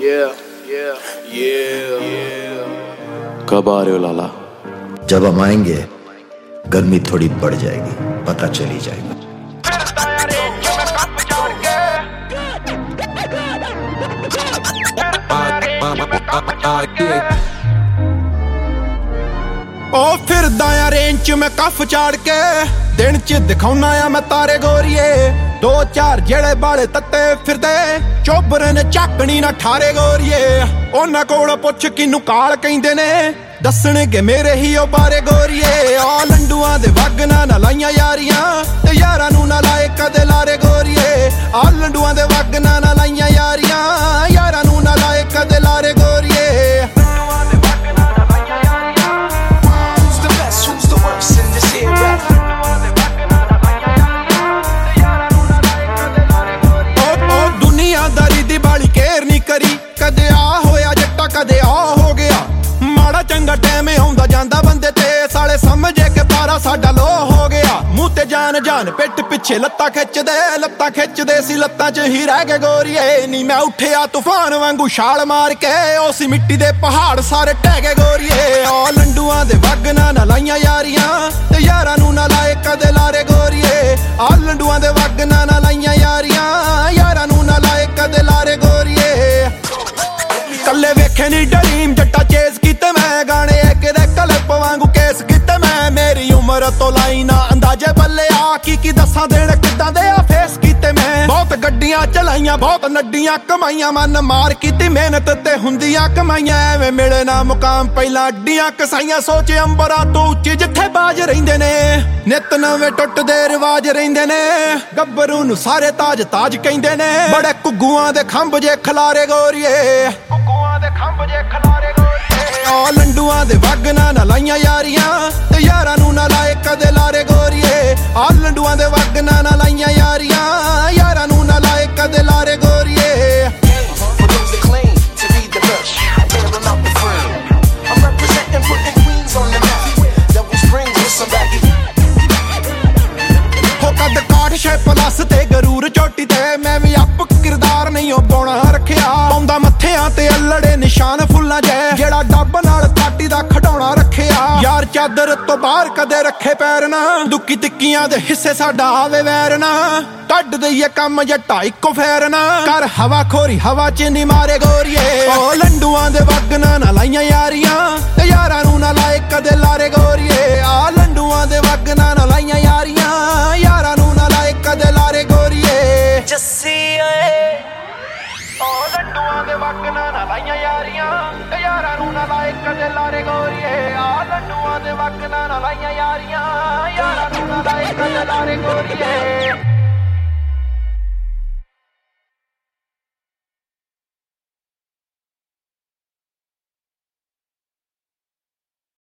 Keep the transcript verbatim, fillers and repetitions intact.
Yeah, yeah, yeah, yeah. कब आ रहे हो लाला? जब हम आएंगे गर्मी थोड़ी बढ़ जाएगी, पता चली जाएगा। ओ फिरदा आ रेंज च मैं कफ चाड़ के दिन च दिखाउना आ मैं तारे गोरिए दो चार जेड़े बाले तत्ते फिरदे चोबरे ने चाकनी ना ठारे गोरिए ओना कोल पुछ किनू काल कहंदे ने दसणगे मेरे ही ओ बारे गोरिए आ लंडुआं दे वगना ना लाइयां यारियां ते यारां नू ना लाए कदे लारे गोरिए आ लंडुआं दे वगना ना लाइयां यारियां यारां नू ना लाए कदे लारे गोरिए कदे आ होया जट्टा कदे आ हो गया माड़ा चंगा टाइम आउंदा जांदा बंदे ते साले समझे के पारा साडा लो हो गया मुंह ते जान जान पिट पिछे लत्ता खिचदे लत्ता खिचदे सी लत्तां च ही रह गए गोरिए नी मैं उठिया तूफान वांगू छाल मार के उसी मिट्टी दे पहाड़ सारे टह गए गोरिए आ लंडुआं दे वगना ना लाइयां यारियां ते यारां नू ना लाए कदे लारे गोरिए आ लंडुआं दे वगना ना लाइयां यारियां यारां नू ना लाए कदे लारे गोरिए कल्ले वेखे नी डरीम जट्टा चेस कीते मैं गाने किदे कलप वांगू केस कीते मैं मेरी उम्र तो लाई ना अंदाजे बल्ले आ की की दसां देण किदां दे आ फेस कीते मैं बहुत गड्डियां चलाइयां बहुत नड्डियां कमाइयां मन मार कीती मेहनत ते हुंदियां कमाइयां एवें मिले ना मुकाम पहिलां अड्डियां कसाइयां सोच अंबरा तो उच्ची जिथे बाज रहिंदे ने नित नवें टुटदे रिवाज रहिंदे ने गब्बरू नू सारे ताज ताज कहंदे ने बड़े घुग्गुआं दे खंभ जे खलारे गोरिए आ लंडुआं दे वगना ना लाइयां यारियां ते यारां नू ना लाए कदे लारे गोरिए आ लंडुआं दे वगना ना लाइयां यारियां यारां नू ना लाए कदे लारे गोरिए हो कद काठ शे प्लस ते गरूर चोटी ते मैं भी अप किरदार नहीं हो बोना रखिया पाउंदा मत्थियां ते अल्लड़े निशान फुल्लां जै जेड़ा डब नाल काटी दा खडौना रखिया यार चादर तो बाहर कदे रखे पैर ना दुक्की तिक्कियां दे हिस्से साडा आवे वैर ना कड दईए कम जट्टा इको फेर ना कर हवा खोरी हवा च नी मारे गोरिए ओ लंडुआं दे वगना ना लाइयां यारियां ते यारां नू ना लाए कदे लारे गोरिए आ लंडुआं दे वगना ना लाइयां यारियां यारां नू ना लाए कदे लारे गोरिए जस्सी आए ओ लंडुआं दे वगना ना लाइयां यारियां ते यारां नू ना लाए कदे लारे गोरिए आ लंडुआं दे वगना ना लाइयां यारियां यारां नू ना लाए कदे लारे गोरिए।